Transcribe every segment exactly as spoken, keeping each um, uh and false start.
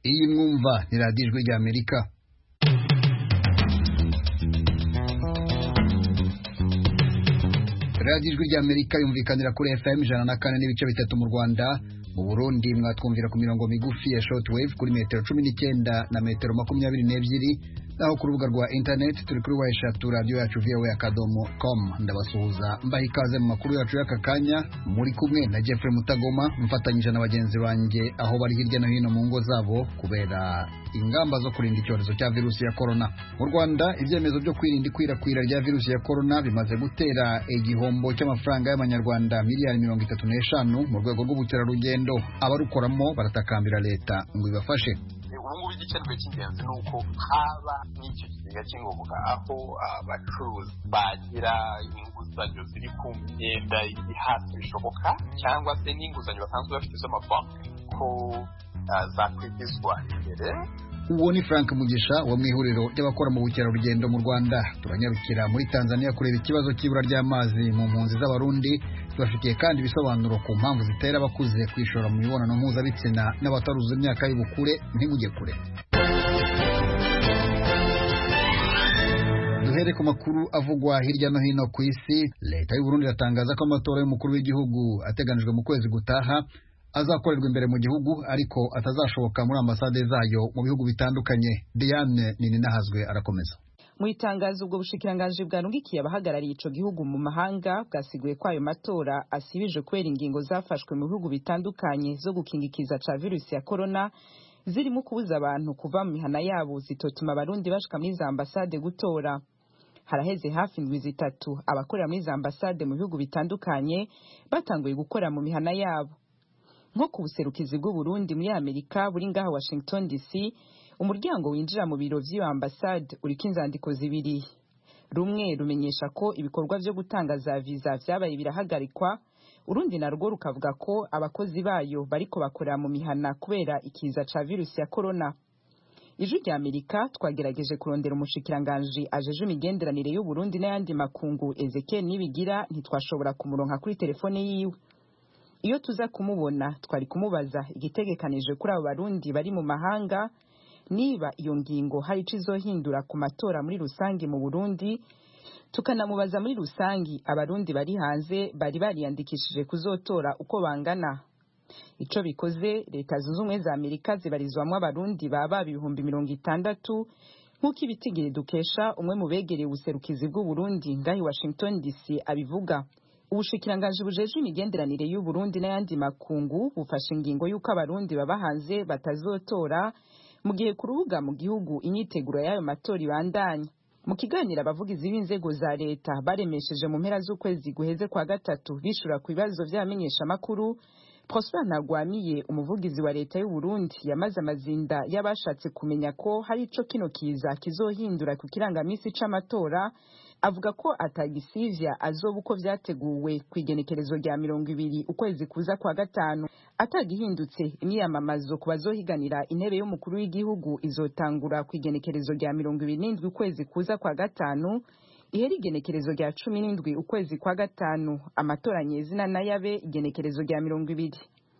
Iyi mwumva ni radiyo ijwi ry'Amerika. Radiyo ijwi ry'Amerika yumvikanira kuri F M ijana na kane n'ibice bitatu mu Rwanda. Mu Burundi mwatwumvira ku mirongo migufi ya shortwave kuri metero cumi n'icyenda na metero makumyabiri n'ebyiri, naho ku rubuga rwa internet turi kuri wa eshatu radio yacu v o a akadomo com. Ndabasuhuza mbaha ikaze mu makuru yacu y'aka kanya, muri kumwe na Jeffrey Mutagoma mfatanyije na bagenzi banjye aho bari hirya no hino mu ngo zabo kubera ingamba zo kurinda icyorezo cya virusi ya corona. Mu Rwanda ibyemezo byo kwirinda ikwirakwira rya virusi ya corona bimaze gutera igihombo cy'amafaranga y'amanyarwanda miliyari mirongo itatu n'eshanu mu rwego rw'ubukerarugendo. Abarukoramo baratakambira leta ngo ibafashe. Ubungubu igikenewe cy'ingenzi ni uko haba n'icyo kigega cy'ingoboka aho abacuruzi bagira inguzanyo ziri ku myenda ihati bishoboka, cyangwa se n'inguzanyo basanzwe bafite z'amabanki ko zakwigizwa imbere. Uwo ni Frank Mugisha wo mu ihuriro ry'abakora mu bukerarugendo mu Rwanda. Turanyarukira muri Tanzania kureba ikibazo cy'ibura ry'amazi mu mpunzi z'abarundi. Tubafitiye kandi ibisobanuro ku mpamvu zitera abakuze kwishora mu mibonano mpuzabitsina n'abataruzuza imyaka y'ubukure. Ntimujye kure. Duhere ku makuru avugwa hirya no hino ku isi. Leta y'u Burundi iratangaza ko amatora y'umukuru w'igihugu ateganijwe mu kwezi gutaha azakorerwa imbere mu gihugu ariko atazashoboka muri ambasade zayo mu bihugu bitandukanye. Diane Nininahazwe arakomeza. Mu itangazo ubwo bushikiranganje bwarungikiye abahagarariye ico gihugu mu mahanga bwasiguye ko ayo matora asibije kwera ingingo zafashwe mu bihugu bitandukanye zo gukingikiza ca virusi ya corona, zirimo kubuza abantu kuva mu mihana yabo zitotuma abarundi bashika muri za ambasade gutora. Haraheze hafi indwi zitatu abakorera muri za ambasade mu bihugu bitandukanye batanguye gukora mu mihana yabo. Nko ku buserukizi bw'u Burundi muri Amerika buri ngaha Washington D C, umuryango winjira mu biro vy'iyo ambasade uriko inzandiko zibiri. Rumwe rumenyesha ko ibikorwa vyo gutanga za visa vyabaye birahagarikwa, urundi narwo rukavuga ko abakozi bayo bariko bakorera mu mihana kubera ikiza ca virusi ya corona. Ijwi rya Amerika twagerageje kurondera umushikiranganje ajeje imigenderanire y'u Burundi n'ayandi makungu Ezekiel Nibigira, ntitwashobora kumuronka kuri telefone yiwe. Iyo tuza kumubona twari kumubaza igitegekanije kuri abo barundi bari mu mahanga, niba iyo ngingo hari ico izohindura ku matora muri rusangi mu Burundi, tukanamubaza muri rusangi abarundi bari hanze bari bariyandikishije kuzotora uko bangana. Ico bikoze leta zunze ubumwe za Amerika zibarizwamwo abarundi baba ibihumbi mirongo itandatu, nk'uko ibitigiri dukesha umwe mu begereye ubuserukizi bw'u Burundi ngahi Washington D C abivuga. Ubushikiranganje bujeje imigenderanire y'u Burundi n'ayandi makungu bufashe ingingo y'uko abarundi baba hanze batazotora, mu gihe ku rubuga mu gihugu inyiteguro y'ayo matora ibandanya. Mu kiganiro abavugizi b'inzego za leta baremesheje mu mpera z'ukwezi guheze kwa gatatu bishura ku bibazo vy'amenyesha makuru, Prosper Ntagwamiye umuvugizi wa leta y'u Burundi yamaze amazinda y'abashatse kumenya ko hari ico kino kiza kizohindura ku kirangamisi c'amatora, avuga ko atagisivya azoba uko vyateguwe kwigenekerezo rya mirongo ibiri ukwezi kuza kwa gatanu. Atagihindutse imyamamazo ku bazohiganira intebe y'umukuru w'igihugu izotangura kwigenekerezo rya mirongo ibiri n'indwi ukwezi kuza kwa gatanu, ihera igenekerezo rya cumi n'indwi ukwezi kwa gatanu, amatora nyezina nayabe igenekerezo rya mirongo ibiri.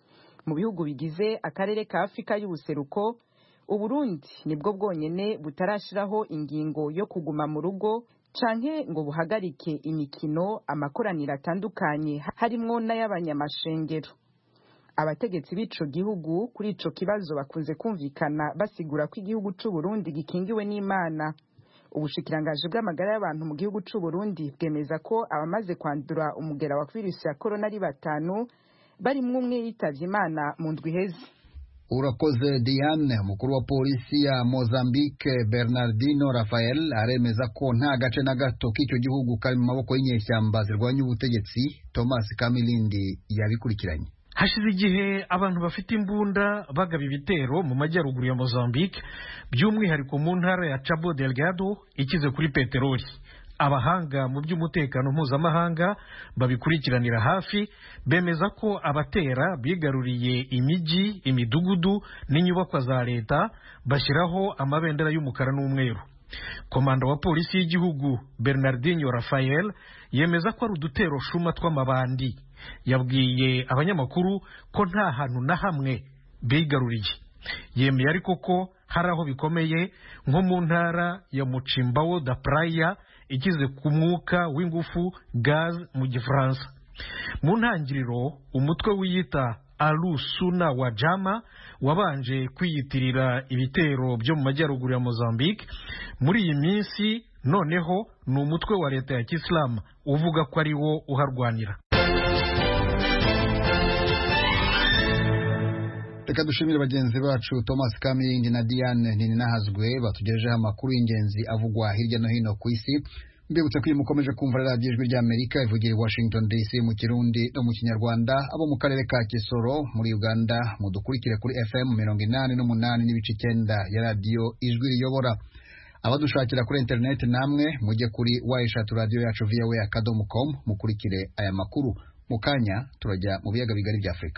Mu bihugu bigize akarere ka Afrika y'ubuseruko, u Burundi nibwo bwonyene butarashiraho ingingo yo kuguma mu rugo canke ngo buhagarike imikino, amakoraniro atandukanye harimwo n'ay'abanyamashengero. Abategetsi b'ico gihugu kuri ico kibazo bakunze kumvikana basigura ko igihugu c'u Burundi gikingiwe n'Imana. Ubushikiranganje bw'amagara y'abantu mu gihugu c'u Burundi bwemeza ko abamaze kwandura umugera wa virusi ya corona ari batanu, barimwo umwe yitavye Imana mu ndwi heze. Urakoze Diane. Mukuru wa polisi ya Mozambique Bernardino Rafael aremeza ko nta gace na gato k'icyo gihugu kari mu maboko y'inyeshyamba zirwanya ubutegetsi. Thomas Kamilindi yabikurikiranye. Hashize igihe abantu bafite imbunda bagaba ibitero mu majyaruguru ya Mozambique, by'umwihariko mu ntara ya Cabo Delgado ikize kuri peteroli. Abahanga mu by'umutekano mpuzamahanga babikurikiranira hafi bemeza ko abatera bigaruriye imijyi, imidugudu n'inyubakwa za leta, bashyiraho amabendera y'umukara n'umweru. Komanda wa polisi y'igihugu Bernardino Rafael yemeza ko ari udutero shuma tw'amabandi. Yabwiye abanyamakuru ko nta hantu na hamwe bigaruriye. yemeye ariko ko hari aho bikomeye nko mu ntara ya Muchimbawo da Praia ikize ku mwuka w'ingufu gaz mu gifaransa. Mu ntangiriro umutwe wiyita Alu Suna wa Jama wabanje kwiyitirira ibitero byo mu majyaruguru ya Mozambique. Muri iyi minsi noneho ni umutwe wa leta ya Kisilamu uvuga ko ari wo uharwanira. Reka dushimire bagenzi bacu Thomas Kamilindi na Diane Ninahazwe batugejejeho amakuru y'ingenzi avugwa hirya no hino ku isi. Mbibutse ko mukomeje kumva radiyo Ijwi ry'Amerika ivugira i Washington D C mu Kirundi no mu Kinyarwanda. Abo mu karere ka Kisoro muri Uganda mudukurikire kuri F M mirongo inani n'umunani n'ibice icyenda ya radiyo Ijwi riyobora. Abadushakira kuri internet namwe mujye kuri wayishatu radio yacu V O A akadomo com mukurikire aya makuru. Mu kanya turajya mu biyaga bigari bya Afrika.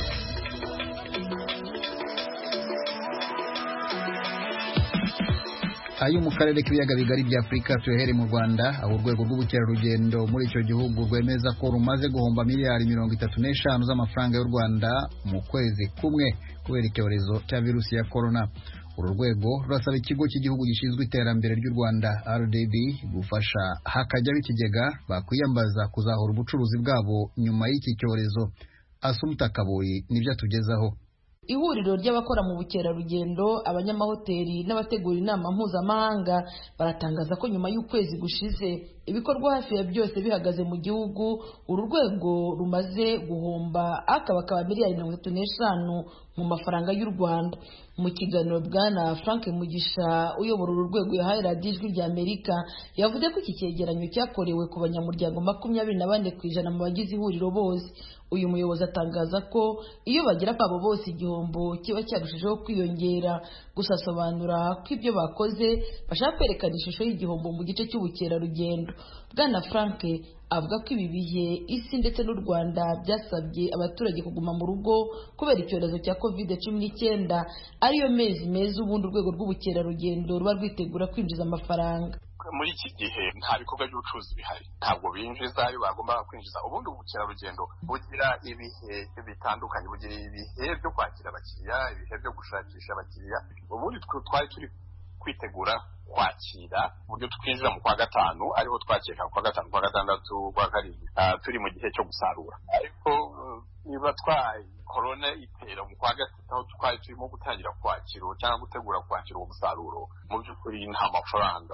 Ayo mu karere k'ibiyaga bigari bya Afrika tuhere mu Rwanda aho urwego rw'ubukerarugendo muri icyo gihugu rwemeza ko rumaze guhomba miliyari mirongo itatu n'eshanu z'amafaranga y'u Rwanda mu kwezi kumwe kubera icyorezo cya virusi ya corona. Uru rwego rurasaba ikigo cy'igihugu gishinzwe iterambere ry'u Rwanda R D B gufasha hakajyaho ikigega bakwiyambaza kuzahura ubucuruzi bwabo nyuma y'iki cyorezo. Asumta Kaboyi nibyo atugezaho. Ihuriro ry'abakora mu bukerarugendo, abanyamahoteli n'abategura inama mpuzamahanga baratangaza ko nyuma y'ukwezi gushize ibikorwa hafi ya byose bihagaze mu gihugu, uru rwego rumaze guhomba akabakaba miliyari mirongo itatu n'eshanu mu mafaranga y'u Rwanda. Mu kiganiro Bwana Frank Mugisha uyobora uru rwego yahaye radiyo Ijwi ry'Amerika yavuze ko iki cyegeranyo cyakorewe ku banyamuryango makumyabiri na bane ku ijana mu bagize ihuriro bose. Uyu muyobozi atangaza ko iyo bagira kwabo bose igihombo kiba cyarushijeho kwiyongera. Gusa asobanura ko ibyo bakoze bashaka kwerekana ishusho y'igihombo mu gice cy'ubukerarugendo. Bwana Frank avuga ko ibi bihe isi ndetse n'u Rwanda byasabye abaturage kuguma mu rugo kubera icyorezo cya covid cumi n'icyenda, ariyo mezi meza ubundi urwego rw'ubukerarugendo ruba rwitegura kwinjiza amafaranga. Muri iki gihe nta bikorwa by'ubucuruzi bihari, ntabwo binjiza ayo bagombaga kwinjiza. Ubundi ubukerarugendo bugira ibihe bitandukanye, bugira ibihe byo kwakira abakiriya, ibihe byo gushakisha abakiriya. Ubundi twari turi kwitegura kwakira uburyo twinjira mu kwa gatanu, ariho twakeka kwa gatanu, kwa gatandatu, kwa karindwi turi mu gihe cyo gusarura. Ariko niba twaye corona itera mu kwa gatatu aho twari turimo gutangira kwakira cyangwa gutegura kwakira uwo musaruro, mu by'ukuri nta mafaranga,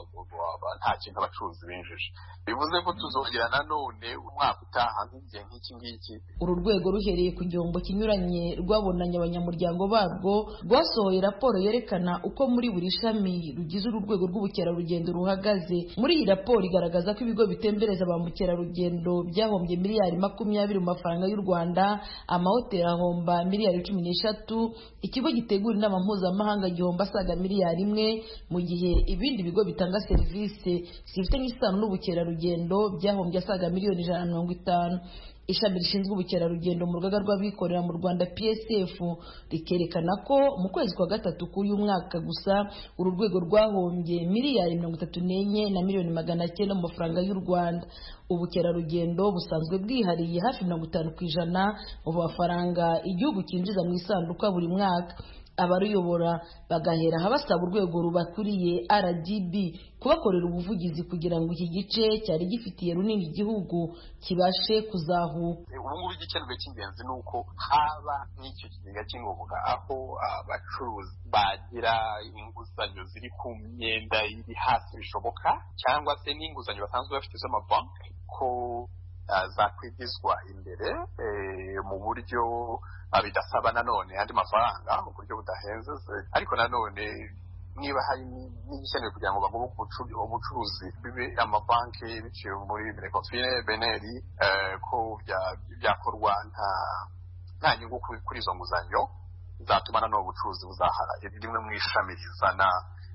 nta kintu abacuruzi binjije. Bivuze ko tuzongera nanone umwaka utaha nk'igihe nk'iki ngiki. Uru rwego ruhereye ku gihombo kinyuranye rwabonanye abanyamuryango barwo rwasohoye raporo yerekana uko muri buri shami rugize uru rwego rw'ubukerarugendo ruhagaze. Muri iyi raporo igaragaza ko ibigo bitembereza ba mukerarugendo byahombye miliyari makumyabiri mu mafaranga y'u Rwanda, amahoteli ahomba miliyari cumi n'eshatu, ikigo gitegura inama mpuzamahanga gihomba asaga miliyari imwe, mu gihe ibindi bigo bitanga serivisi zifite n'isano n'ubukerarugendo byahombye asaga miliyoni ijana na mirongo itanu. Ishami rishinzwe ubukerarugendo mu rugaga rw'abikorera mu Rwanda P S F rikerekana ko mu kwezi kwa gatatu k'uyu mwaka gusa uru rwego rwahombye miliyari mirongo itatu n'enye na miliyoni magana cyenda mu mafaranga y'u Rwanda. Ubukerarugendo busanzwe bwihariye hafi mirongo itanu ku ijana mu mafaranga igihugu cyinjiza mu isanduka buri mwaka. Abaruyobora bagahera habasaba urwego rubakuriye R D B kubakorera ubuvugizi kugira ngo iki gice cyari gifitiye runini igihugu kibashe kuzahuka. Ubu ngubu igikenewe cy'ingenzi ni uko haba n'icyo kigega cy'ingoboka aho abacuruzi bagira inguzanyo ziri ku myenda iri hasi bishoboka, cyangwa se n'inguzanyo basanzwe bafite z'amabanki ko zakwigizwa imbere mu buryo bidasaba nanone andi mafaranga mu buryo budahenze. Ariko nanone niba hari n'igikenewe kugira ngo bagomba ubucuruzi bibe amabanki biciye muri Benecofine Beneri ko byakorwa nta nta nyungu kuri izo nguzanyo zatuma nanone ubucuruzi buzahara. Rimwe mu ishami rizana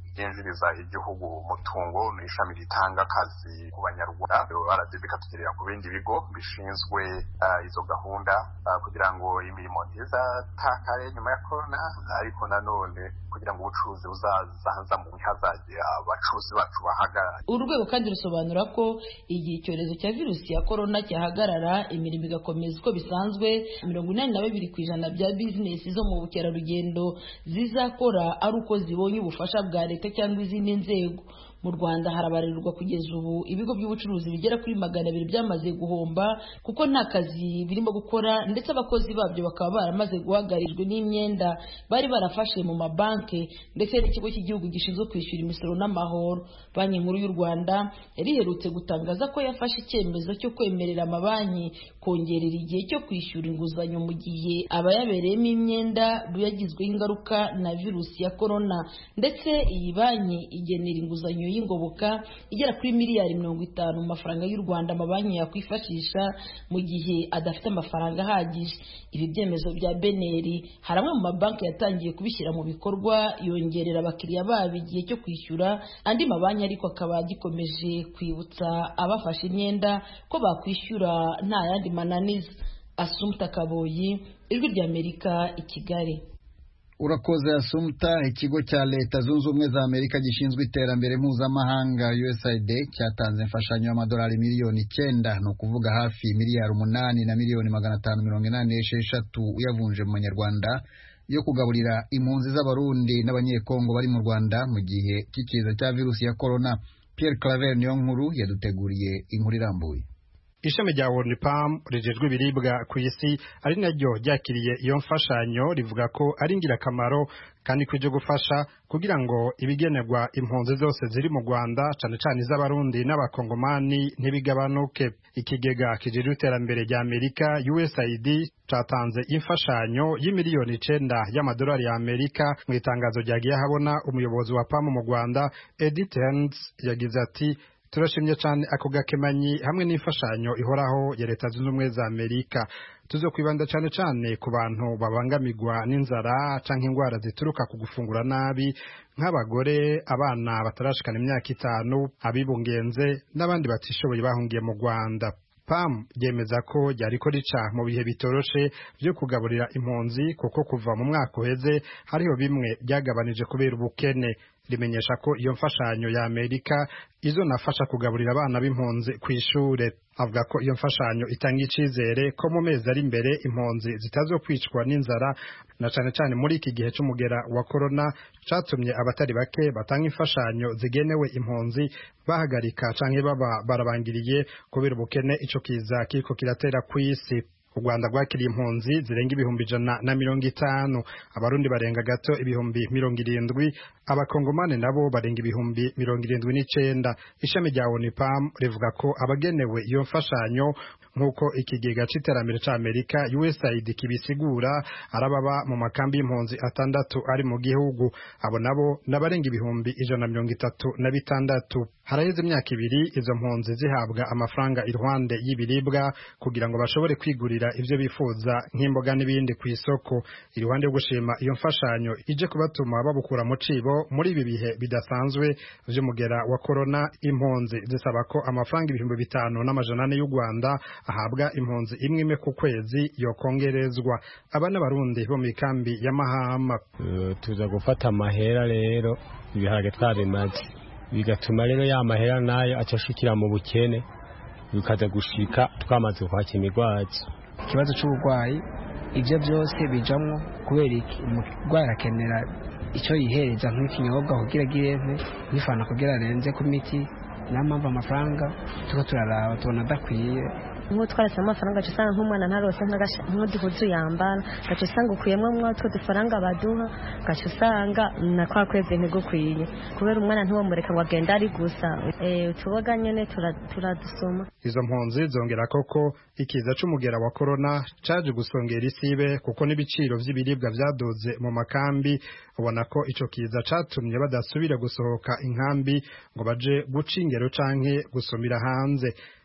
byinjiriza igihugu umutungo ni ishami ritanga akazi ku banyarwanda R D B ikatugerera ku bindi bigo bishinzwe uh, izo gahunda uh, kugira ngo imirimo ntizatakare nyuma ya corona ariko nanone kugira ngo ubucuruzi buzazaza mu hazaje abacuruzi bacu bahagarara. Urwego kandi rusobanura ko igihe icyorezo cya virusi ya corona cyahagarara imirimo igakomeza uko bisanzwe mirongo inani na babiri ku ijana bya bizinesi zo mu bukerarugendo zizakora ari uko zibonye ubufasha bwa leta cyangwa izindi nzego. Mu Rwanda harabarirwa kugeza ubu ibigo by'ubucuruzi bigera kuri magana abiri byamaze guhomba kuko nta kazi birimo gukora ndetse abakozi babyo bakaba baramaze guhagarijwe n'imyenda bari barafashe mu mabanki ndetse n'ikigo cy'igihugu gishinzwe kwishyura imisoro n'amahoro. Banki Nkuru y'u Rwanda yariherutse gutangaza ko yafashe icyemezo cyo kwemerera amabanki kongerera igihe cyo kwishyura inguzanyo mu gihe abayabereyemo imyenda yagizweho ingaruka na virusi ya corona, ndetse iyi banki igenera inguzanyo y'ingoboka igera kuri miliyari mirongo itanu mu mafaranga y'u Rwanda amabanki yakwifashisha mu gihe adafite amafaranga ahagije. Ibi byemezo bya Beneri hari amwe mu mabanki yatangiye kubishyira mu bikorwa yongerera abakiriya babo igihe cyo kwishyura, andi mabanki ariko akaba gikomeje kwibutsa abafashe imyenda ko bakwishyura nta yandi mananiza. Assumpta Kaboyi, Ijwi ry'Amerika, i Kigali. Urakoze Assumpta. Ikigo cya Leta Zunze Ubumwe za Amerika gishinzwe iterambere mpuzamahanga U S A I D cyatanze imfashanyo y'amadolari miliyoni icyenda, ni ukuvuga hafi miliyari umunani na miliyoni magana atanu mirongo inani n'esheshatu uyavunje mu manyarwanda, yo kugaburira impunzi z'abarundi n'abanyekongo bari mu Rwanda mu gihe cy'ikiza cya virusi ya corona. Pierre Claver Niyonkuru yaduteguriye inkuru irambuye. Ishami rya World Pam rijejwe ibiribwa ku isi ari naryo ryakiriye iyo mfashanyo rivuga ko ari ingirakamaro kandi kuje gufasha kugira ngo ibigenerwa impunzi zose ziri mu Rwanda cyane cyane iz'abarundi n'abakongomani ntibigabanuke. Ikigega kijejwe iterambere rya Amerika U S A I D cyatanze imfashanyo y'imiliyoni icenda y'amadolari ya Amerika. Mu itangazo ryagiye habona umuyobozi wa Pam mu Rwanda Edith Hearns yagize ati, turashimye cyane ako gakemanyi hamwe n'imfashanyo ihoraho ya Leta Zunze Ubumwe za Amerika. Tuzo kwibanda cyane cyane ku bantu babangamirwa n'inzara canke ingwara zituruka ku gufungura nabi nk'abagore, abana batarashikana imyaka itanu, abibungenze n'abandi batishoboye bahungiye mu Rwanda. Pam yemeza ko yariko rica mu bihe bitoroshe byo kugaburira impunzi kuko kuva mu mwaka uheze hariho bimwe byagabanije kubera ubukene. Rimenyesha ko iyo mfashanyo ya Amerika izonafasha kugaburira abana b'impunzi ku ishure. Avuga ko iyo mfashanyo itanga icizere ko mu mezi ari imbere impunzi zitazokwicwa n'inzara, na cyane cyane muri iki gihe cy'umugera wa corona catumye abatari bake batanga imfashanyo zigenewe impunzi bahagarika canke baba barabangiriye kubera ubukene ico kiza kiriko kiratera ku isi. U Rwanda rwakiriye impunzi zirenga ibihumbi ijana na mirongo itanu, abarundi barenga gato ibihumbi mirongo irindwi, abakongomane nabo barenga ibihumbi mirongo irindwi n'icenda. Ishami rya Onipam rivuga ko abagenewe iyo mfashanyo nk'uko ikigega c'iterambere ca Amerika U S A I D kibisigura arababa mu makambi y'impunzi atandatu ari mu gihugu. Abo nabo nabarenga ibihumbi ijana na mirongo itatu na bitandatu. Haraheze imyaka ibiri izo mpunzi zihabwa amafaranga iruhande y'ibiribwa kugira ngo bashobore kwigurira ivyo bifuza nk'imboga n'ibindi ku isoko. Iruhande yo gushima iyo mfashanyo ije kubatuma babukura mu cibo muri ibi bihe bidasanzwe vy'umugera wa corona, impunzi zisaba ko amafaranga ibihumbi bitanu n'amajana ane y'u Rwanda ahabwa impunzi imwe imwe ku kwezi yokongerezwa. Abana barundi bo mu kambi ya Mahama uh, tuza gufata amahera rero ibiharage twabimaze, bigatuma rero ya mahera nayo acashukira mu bukene, bikaza gushika twamaze kwakira imigwazi. Ikibazo cy'uburwayi ibyo byose bijamwo kubera iki umurwayi akenera icyo yihereza nk'ikinyobwa kugira gireve nifana kugira arenze ku miti, nta mpamvu amafaranga tuko turaraba tubona adakwiye. Nko twaretse amafaranga cyusanga nk'umwana ntarose nk'uduhuzu yambara gace usanga ukuyemo mwatwo dufaranga baduha gace usanga na kwa kwezi ntigukwiye kubera umwana ntiwomureka ngo agenda ari gusa eh tuboga nyene turadusoma. Izo mpunzi zongera koko ikiza c'umugera wa corona caje gusongera isibe kuko n'ibiciro vy'ibiribwa vyadoze mu makambi. Ubona ko ico kiza catumye badasubira gusohoka inkambi ngo baje guca ingero canke gusomira hanze.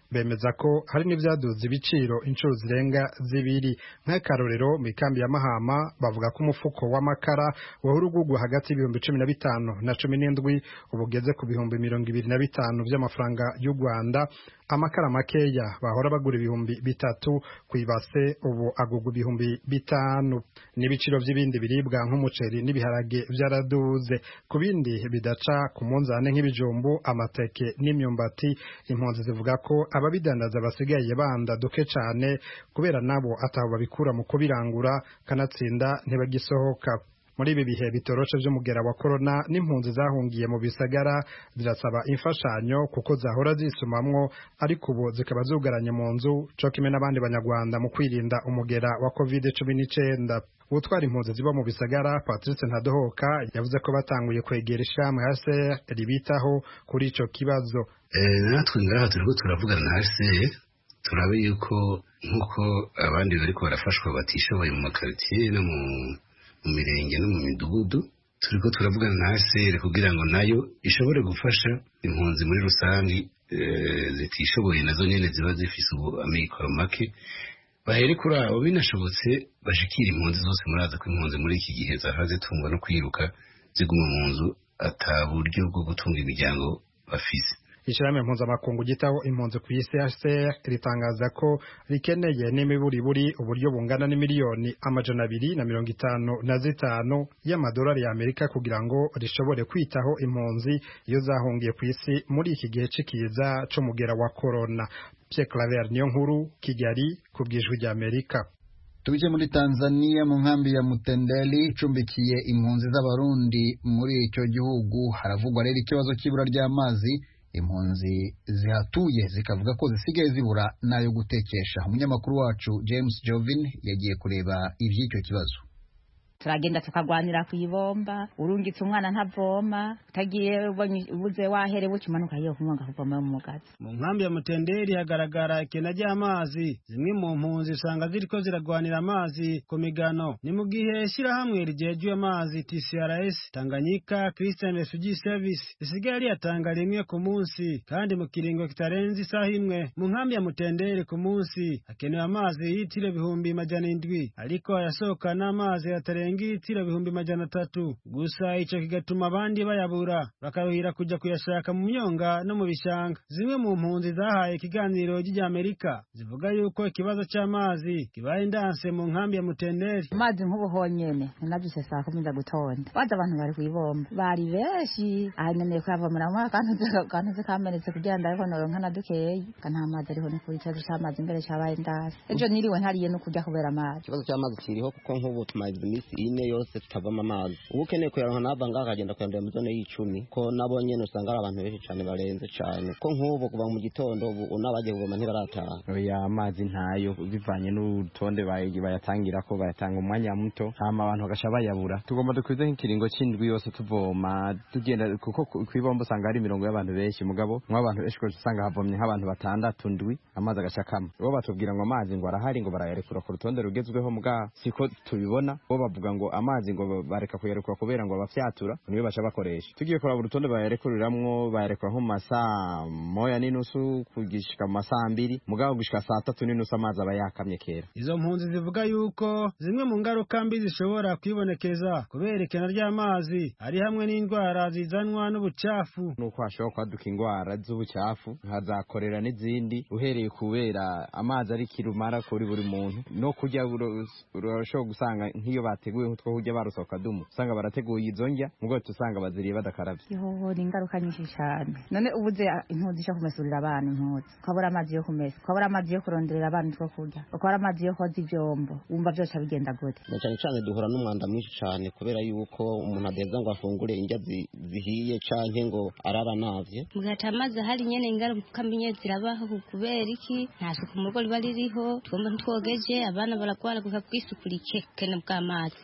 bemeza ko hari n'ivyaduze ibiciro inshuro zirenga zibiri. Nk'akarorero mu ikambi ya Mahama bavuga ko umufuko w'amakara wahora ugurwa hagati y'ibihumbi cumi na bitanu na cumi n'indwi ubugeze ku bihumbi mirongo ibiri na bitanu vy'amafaranga y'u Rwanda. Amakara makeya bahora bagura ibihumbi bitatu kwibase ubu agurwa ibihumbi bitanu. N'ibiciro vy'ibindi biribwa nk'umuceri n'ibiharage vyaraduze. Ku bindi bidaca ku munzane nk'ibijumbu, amateke n'imyumbati, impunzi zivuga ko ababidandaza basigaye banda duke cane kubera nabo ataho babikura mu kubirangura, kanatsinda ntibagisohoka. Muri ibi bihe bitoroshe vy'umugera wa corona, n'impunzi zahungiye mu bisagara zirasaba imfashanyo kuko zahora zisumamwo, ariko ubu zikaba zugaranye mu nzu co kimwe n'abandi banyarwanda mu kwirinda umugera wa covid cumi n'icenda. Utwara impunzi ziba mu bisagara Patrice Ntadohoka yavuze ko batanguye kwegera ishirahamwe H C R ribitaho kuri ico kibazo. Eh natwe ngaha turiko turavugana na H C R turabe yuko nkuko abandi bariko barafashwa batishoboye mu makartier no mu mu mirenge no mu midugudu, turiko turavugana na H C R kugira ngo nayo ishobore gufasha impunzi muri rusangi e, zitishoboye nazo nyene ziba zifise ubu amikoro make, bahere kuri abo binashobotse bashikira impunzi zose. Muraza ko impunzi muri iki gihe zahaze zitungwa no kwiruka ziguma mu nzu ata buryo bwo gutunga imiryango bafise. Ishirahamwe mpuzamakungu gitaho impunzi ku isi H C R ritangaza ko rikeneye n'imiburiburi uburyo bungana n'imiliyoni amajana abiri na mirongo itanu na zitanu y'amadolari ya Amerika kugira ngo rishobore kwitaho impunzi iyo zahungiye ku isi muri iki gihe cikiza co mugera wa corona. Pierre Claver niyo nkuru, Kigali, kubwijwi rya Amerika. Tuje muri Tanzania mu nkambi ya Mutendeli icumbikiye impunzi z'abarundi muri icyo gihugu haravugwa rero ikibazo cy'ibura ry'amazi. Impunzi zihatuye zikavuga ko zisigaye zibura nayo gutekesha. Umunyamakuru wacu James Jovin yagiye kureba ivy'icyo kibazo. turagenda tukagwanira kwibomba urungitse umwana ntavoma utagiye ubuze wahere bukimanuka yo kumwanga kuvoma mu mugazi. Mu nkambi ya Mutenderi hagaragara ikena ry'amazi, zimwe mu mpunzi usanga ziriko ziragwanira amazi ku migano. Ni mu gihe shirahamwe rijeje amazi T C R S Tanganyika Christian Refugee Service risigaye riyatanga rimwe ku munsi kandi mu kiringo kitarenze isaha imwe. Mu nkambi ya Mutenderi ku munsi hakenewe amazi y'itiro bihumbi majana indwi, ariko yasohoka n'amazi atarenga itiro bihumbi majana atatu. Gusa ico kigatuma abandi bayabura bakaruhira kuja kuyashaka mu myonga no mu bishanga. Zimwe mu mpunzi zahaye ikiganiro ry'Amerika zivuga yuko ikibazo cy'amazi kibaye indanse mu nkambi ya Mutenderi. Amazi nk'ubuhonyene ninabyise saa kumi za gutonda baza abantu bari kwibomba bari benshi ahanene kwavomera mu kantu kantu kamenetse kugira ndako noronka na dukeye kana amazi ariho ni kuri cyaje cy'amazi imbere cyabaye ndase. Ejo niriwe ntariye no kujya kubera amazi. Ikibazo cy'amazi kiriho kuko nk'ubu tumaze iminsi ine yose tutavoma amazi. Ubu ukeneye kuyaronka nava ngaha akagenda kwandura mu zone y'icumi ko nabo nyene usanga ari abantu benshi cyane barenze cyane ko nk'ubu kuva mu gitondo ubu unabaje kuvoma ntibarataha. Oya amazi ntayo bivanye n'urutonde bayatangira ko bayatanga umwanya muto hama abantu bagasha bayabura. Tugomba dukwize nk'ikiringo c'indwi yose tuvoma tugenda kuko kwibomba usanga ari mirongo y'abantu benshi mugabo nk'abantu benshi ko usanga havomye nk'abantu batandatu ndwi amazi agashakama. Bo batubwira ngo amazi ngo arahari ngo barayarekura ku rutonde rugezweho muga siko tubibona. Bo bavuga ngo amazi ngo bareka kuyarekura kubera ngo bafyatura niyo bacha bakoresha. Tugiye kora urutonde bayarekuriramwo bayarekura nko masaa moya n'inusu kugishika masaa mbiri mugabo gushika saa tatu n'inusu amazi aba yakamye kera. Izo mpunzi zivuga yuko zimwe mu ngaruka mbi zishobora kwibonekeza kubera ikena ry'amazi ari hamwe n'indwara zizanwa n'ubucafu. Nuko hashobora kwaduka indwara z'ubucafu hazakorera n'izindi uhereye kubera amazi ari kirumara kuri buri muntu no kujya urashobora gusanga nk'iyo bateguye nk'utwo kujya barusoka dumu usanga barateguye izo njya mugabo tusanga baziriye badakaravye. Yo ni ingaruka nyinshi cyane. None ubuze impunzi cyo kumesurira abantu impunzi ukabura amazi yo kumesa ukabura amazi yo kuronderera abantu two kurya ukabura amazi yo koza ivyombo wumva byose bigenda gute. Na cyane cyane duhora n'umwanda mwinshi cyane kubera yuko umuntu adeza ngo afungure indya zihiye canke ngo arara navye. Mugata amazi hari nyene ingaruka mbi zirabaho kubera iki nta suku mu rugo riba ririho twomba ntwogeje abana barakwara guka kwisukurike kene bw'amazi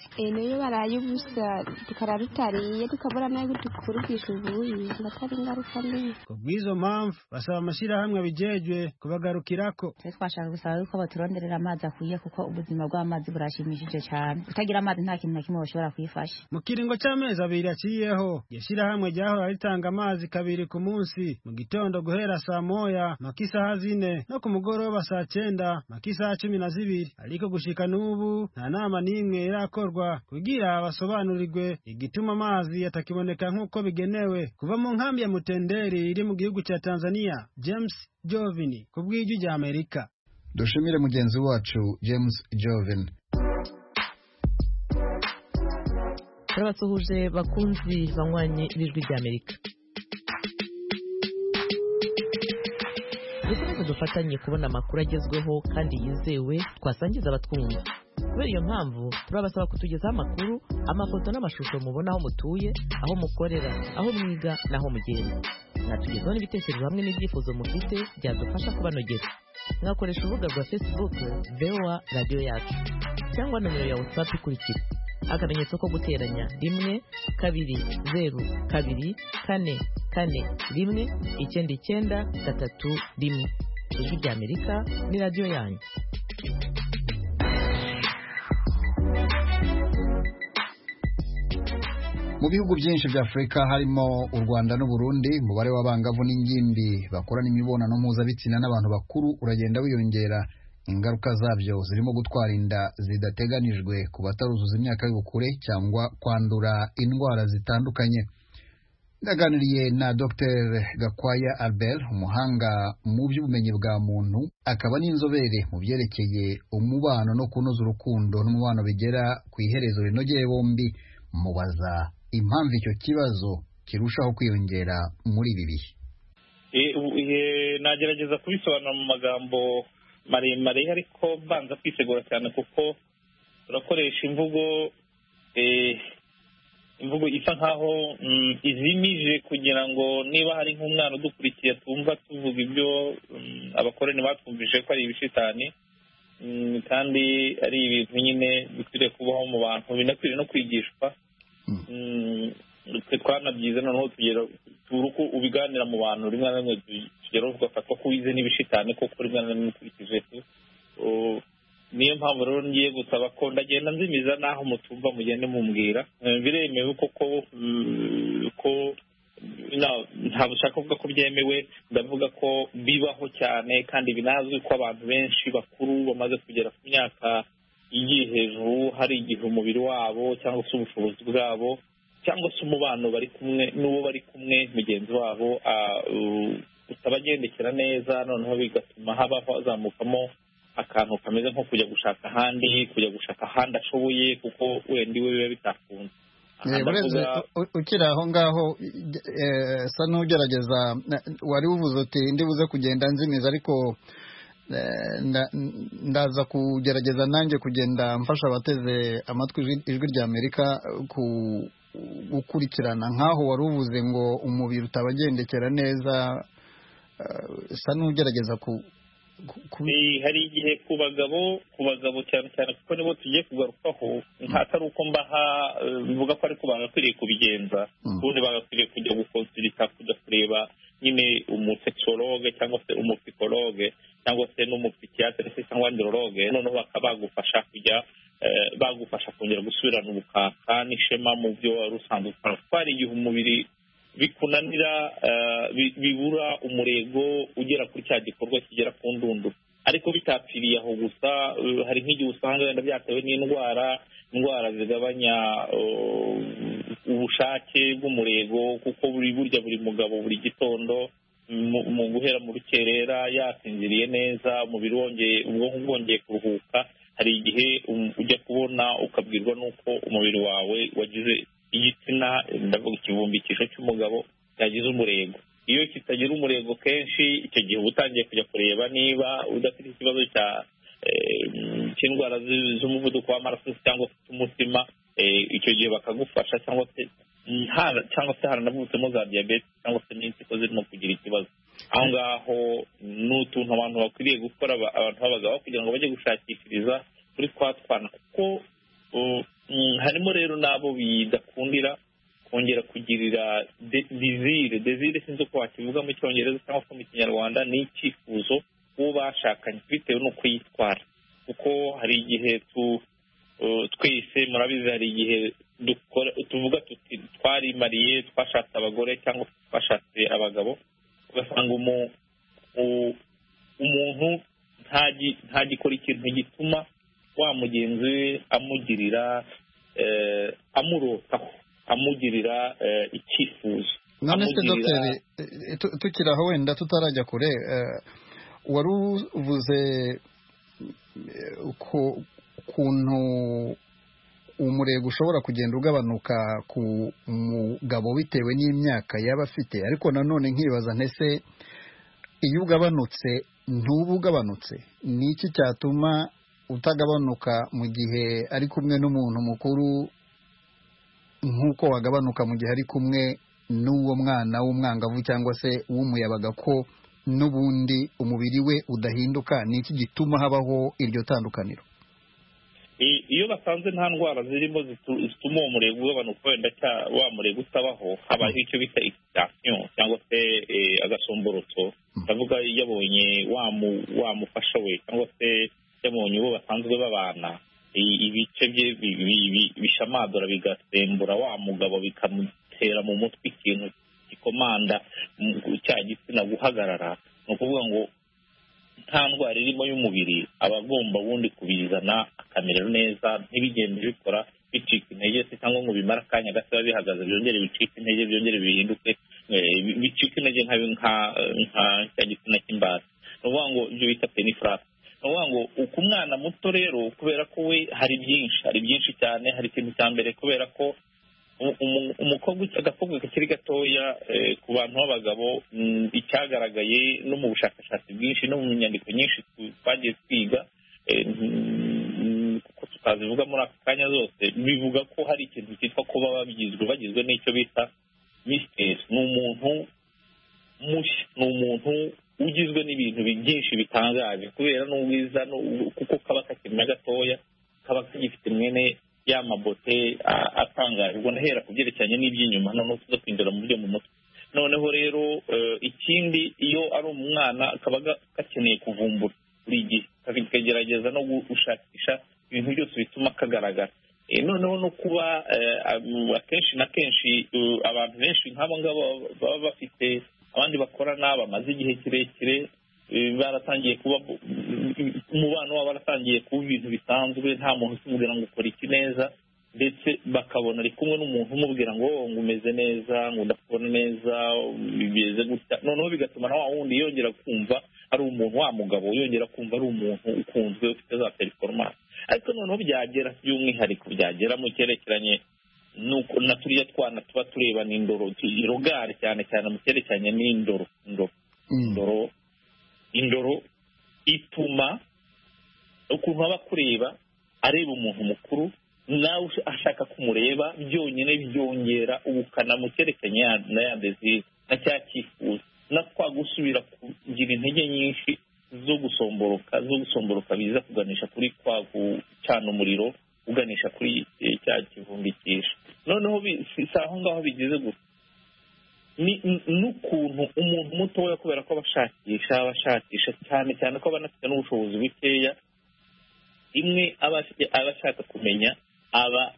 eh niyo baraye ubusa tukararutariye tukabura nayo dukurikisha ubuyi ngatari ingaruka mbi kubwizo mpamvu basaba amashirahamwe abijejwe kubagarukirako. Twashaka gusaba yuko baturonderera amazi akwiye kuko ubuzima bw'amazi burashimishije cyane, utagira amazi nta kintu na kimwe bashobora kwifasha. Mu kiringo c'amezi abiri aciyeho yashirahamwe ryahora ritanga amazi kabiri ku munsi, mu gitondo guhera saa moya makisaha zine no ku mugoroba saa cenda makisaha cumi na zibiri, ariko gushika n'ubu nta nama n'imwe irakorwa kugira basobanurirwe igituma amazi atakiboneka nk'uko bigenewe. Kuva mu nkambi ya Mutenderi iri mu gihugu ca Tanzania, James Jovini kubw'ijwi rya Amerika. Dushimire mugenzi wacu James Jovin. Turabasuhuje bakunzi banywanye n'ijwi rya Amerika. Dukomeze dufatanye kubona amakuru agezweho kandi yizewe twasangiza abatwumva. Kubera iyo mpamvu turabasaba kutugezaho amakuru, amafoto n'amashusho mubona aho mutuye, aho mukorera, aho mwiga n'aho mugenda. Mwatugezaho n'ibitekerezo hamwe n'ibyifuzo mufite byadufasha kubanogera. Mwakoresha urubuga rwa Facebook V O A Radio Yacu cyangwa nomero ya WhatsApp ikurikira: akamenyetso ko guteranya rimwe kabiri zeru kabiri kane kane rimwe icyenda icyenda gatatu rimwe. Ijwi rya Amerika ni radio yanyu. Mu bihugu byinshi bya Afrika harimo u Rwanda n'u Burundi, umubare w'abangavu n'ingimbi bakorana imibonano mpuzabitsina n'abantu bakuru uragenda wiyongera. Ingaruka zabyo zirimo gutwara inda zidateganijwe ku bataruzuza imyaka y'ubukure cyangwa kwandura indwara zitandukanye. Ndaganiriye na Doctor Gakwaya Albert, umuhanga mu by'ubumenyi bwa muntu, akaba n'inzobere mu byerekeye umubano no kunoza urukundo n'umubano bigera ku iherezo rinogeye bombi. Mubaza impamvu icyo kibazo kirushaho kwiyongera muri ibi bihe. Eh nagerageza kubisobanura mu magambo maremare ariko banza kwisegura cyane kuko turakoresha imvugo eh imvugo isa nkaho mm, izimije kugira ngo niba hari nk'umwana udukurikiye tumva tuvuga ibyo mm, abakoroni batwumvise ko ari ibishitani mm, kandi ari ibintu nyine bikwiriye kubaho mu bantu binakwiriye no kwigishwa. Mm, twanabyize noneho tugera turuko ubiganira mu bantu rimwe na rimwe tugera ugafatwa ko wize n'ibishitani koko rimwe na rimwe ukurikije tu. Niyo mpamvu rero ngiye gusaba ko ndagenda nzimiza naho mutumva mugende mumbwira biremewe koko ko ntabwo ushaka kuvuga ko byemewe, ndavuga ko bibaho cyane kandi binazwi ko abantu benshi bakuru bamaze kugera ku myaka igiye hejuru hari igihe umubiri wabo cyangwa se ubushobozi bwabo cyangwa se umubano bari kumwe n'uwo bari kumwe mugenzi wabo utabagendekera neza, noneho bigatuma haba hazamukamo akantu kameze nko kujya gushaka ahandi kujya gushaka ahandi ashoboye kuko wenda iwe biba bitakunze. Ukiri aho ngaho sa n'ugerageza wari uvuze uti ndi buze kugenda nzimiza, ariko ndaza kugerageza nanjye kugenda mfasha abateze amatwi ijwi rya Amerika gukurikirana nk'aho wari uvuze ngo umubiri utabagendekera neza, sa n'ugerageza ku hari igihe ku bagabo ku bagabo cyane cyane kuko nibo tugiye kugarukaho ntatari uko mbaha bivuga ko ariko bagakwiriye kubigenza, ubundi bagakwiriye kujya gukonsulita kujya kureba nyine umusexologue cyangwa se umupsikologe cyangwa se n'umupsikiatre cyangwa androloge, noneho bakaba bagufasha kujya bagufasha kongera gusubirana ubukaka n'ishema mu byo wari usanzwe ukora. Twari igihe umubiri bikunanira bibura umurego ugera kuri cya gikorwa kigera ku ndunduro, ariko bitapfiriye aho gusa. Hari nk'igihe usanga wenda byatewe n'indwara indwara zigabanya ubushake bw'umurego, kuko buri burya buri mugabo buri gitondo mu guhera mu rukerera yasinziriye neza, umubiri wongeye ubwonko bwongeye kuruhuka, hari igihe ujya kubona ukabwirwa n'uko umubiri wawe wagize igitsina, ndavuga ikivumbikisho cy'umugabo yagize umurego. Iyo kitagira umurego kenshi icyo gihe utangiye kujya kureba niba udafite ikibazo cya cy'indwara z'umuvuduko w'amaraso cyangwa se umutima, icyo gihe bakagufasha, cyangwa se cyangwa se haranavutsemo za diyabete cyangwa se n'impyiko zirimo kugira ikibazo. Aho ngaho ni utuntu abantu bakwiriye gukora, abantu b'abagabo kugira ngo bajye gushakishiriza kuri twa twana, kuko harimo rero n'abo bidakundira kongera kugirira desire desire sinzi uko wakivuga mu cyongereza cyangwa se mu kinyarwanda, ni icyifuzo uwo bashakanye bitewe n'uko yitwara, kuko hari igihe tu twese murabizi, hari igihe tuvuga tuti twarimariye, twashatse abagore cyangwa twashatse abagabo, ugasanga umuntu ntagikora ikintu gituma wa mugenzi we amugirira amurotaho, amugirira icyifuzo. none se dogiteri, tukiri aho wenda tutarajya kure, wari uvuze ukuntu umurego ushobora kugenda ugabanuka ku mugabo bitewe n'imyaka yaba afite, ariko nanone nkibaza ntese iyo ugabanutse ntuba ugabanutse, ni iki cyatuma utagabanuka mu gihe ari kumwe n'umuntu mukuru nk'uko wagabanuka mu gihe ari kumwe n'uwo mwana w'umwangavu cyangwa se w'umuyabaga, ko n'ubundi umubiri we udahinduka? ni iki gituma habaho iryo tandukaniro? iyo basanze nta ndwara zirimo zituma uwo murego ugabanuka, wenda wa murego utabaho, habaho icyo bita excitation cyangwa se agasomborotso, ndavuga yabonye wamufasha we cyangwa se yabonye uwo basanzwe babana, ibice bye bishamadura bigasembura wa mugabo, bikamutera mu mutwe ikintu gikomanda cya gitsina guhagarara. ni ukuvuga ngo nta ndwara irimo y'umubiri aba agomba ubundi kubizana akamera neza, ntibigende bikora bicika intege se cyangwa ngo bimara akanya gato biba bihagaze byongere bicika intege, byongere bihinduke bicika intege nka cya gitsina cy'imbata. ni ukuvuga ngo ibyo bita penifrase. ni ukuvuga ngo uko umwana muto rero, kubera ko we hari byinshi hari byinshi cyane, hari ikintu cya mbere kubera ko umukobwa agakobwa kakiri gatoya ku bantu b'abagabo, icyagaragaye no mu bushakashatsi bwinshi no mu nyandiko nyinshi twagiye twiga, kuko tutazivuga muri aka kanya zose, bivuga ko hari ikintu cyitwa kuba babigizwe bagizwe n'icyo bita mystère. ni umuntu mushya, ni umuntu ugizwe n'ibintu byinshi bitangaje kubera n'ubwiza, kuko kaba kakiri gatoya, kaba kagifite mwene ya mabote atangaje. ubwo ndahera ku byerekeranye n'iby'inyuma, noneho tuza kwinjira mu byo mu mutwe. noneho rero ikindi, iyo ari umwana kaba gakeneye kuvumbura buri gihe, kagerageza no gushakisha ibintu byose bituma kagaragara. noneho no kuba akenshi na kenshi abantu benshi nk'abo ngabo baba bafite abandi bakorana bamaze igihe kirekire, baratangiye kuba umubano wabo baratangiye kuba ibintu bisanzwe, nta muntu ukimubwira ngo ukora iki neza, ndetse bakabona ari kumwe n'umuntu umubwira ngo ngo umeze neza, ngo ndakubona neza, bimeze gutya. noneho bigatuma na wa wundi yongera kumva ari umuntu, wa mugabo yongera kumva ari umuntu ukunzwe ufite za performance. ariko noneho byagera by'umwihariko, byagera mu cyerekeranye nuko na turiya twana tuba tureba n'indoro, irogare cyane cyane mu cyerekeranye n'indoro. indoro indoro indoro ituma ukuntu aba kureba areba umuntu mukuru, nawe ashaka kumureba, byonyine byongera ubukana mu cyerekeranye na ya desire na cya cyifuzo, na kwa gusubira kugira intege nyinshi zo gusomboroka zo gusomboroka biza kuganisha kuri kwa gucana umuriro, uganisha kuri cya kivumbikisha. noneho si aho ngaho bigeze gusa, n'ukuntu umuntu mutoya kubera ko abashakisha abashakisha cyane cyane ko abanafite n'ubushobozi bukeya, imwe aba ashaka kumenya aba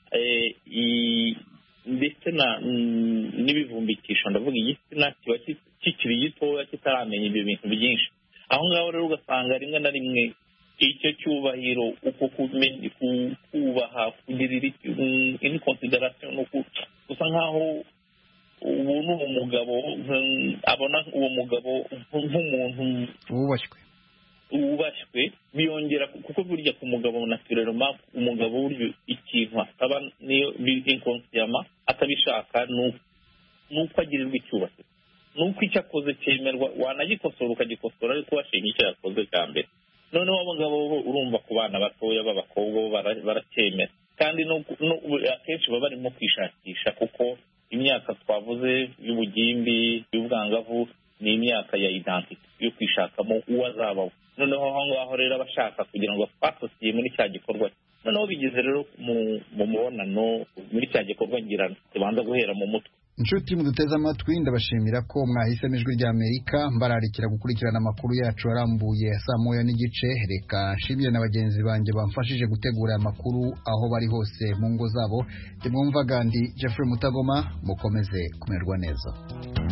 ndetse n'ibivumbikisho, ndavuga igitsina kiba kikiri gitoya kitaramenya ibyo bintu byinshi. aho ngaho rero ugasanga rimwe na rimwe icyo cyubahiro, uko kubaha, kugirira in consideration, gusa nkaho ubu ni umugabo abona uwo mugabo nk'umuntu wubashywe wubashywe biyongera, kuko burya ku mugabo naturellement, umugabo burya ikintu asaba niyo inconsciemment atabishaka, nuko agirirwa icyubahiro, nuko icyo akoze cyemerwa, wanagikosora ukagikosora ariko washinga icyo yakoze cya mbere. noneho abagabo urumva ku bana batoya b'abakobwa baracyemera, kandi akenshi baba barimo kwishakisha, kuko imyaka twavuze y'ubugimbi y'ubwangavu ni imyaka ya identity, yo kwishakamo uwo azabaho. noneho aho ngaho rero abashaka kugira ngo twasosiye muri cya gikorwa noneho bigeze rero mu mubonano muri cya gikorwa ngira tubanza guhera mu mutwe. inshuti muduteze amatwi ndabashimira ko mwahisemo ijwi rya Amerika mbararikira gukurikirana amakuru yacu arambuye saa moya n'igice. Reka nshimire na bagenzi banjye bamfashije gutegura aya makuru aho bari hose mu ngo zabo. Ndimwumva Gandi Jeffrey Mutagoma, mukomeze kumererwa neza.